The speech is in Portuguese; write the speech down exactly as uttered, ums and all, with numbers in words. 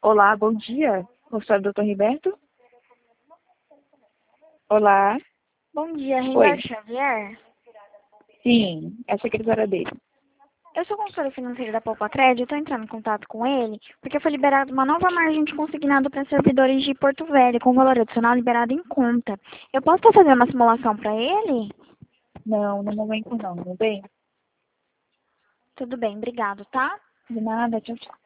Olá, bom dia. Consultório doutor Roberto? Olá. Bom dia, Oi. Roberto Xavier. Sim, é a secretária dele. Eu sou consultora financeira da Poupacred e estou entrando em contato com ele porque foi liberada uma nova margem de consignado para servidores de Porto Velho, com valor adicional liberado em conta. Eu posso estar fazendo uma simulação para ele? Não, no momento não, tudo bem? Tudo bem, obrigado, tá? De nada, tchau, tchau.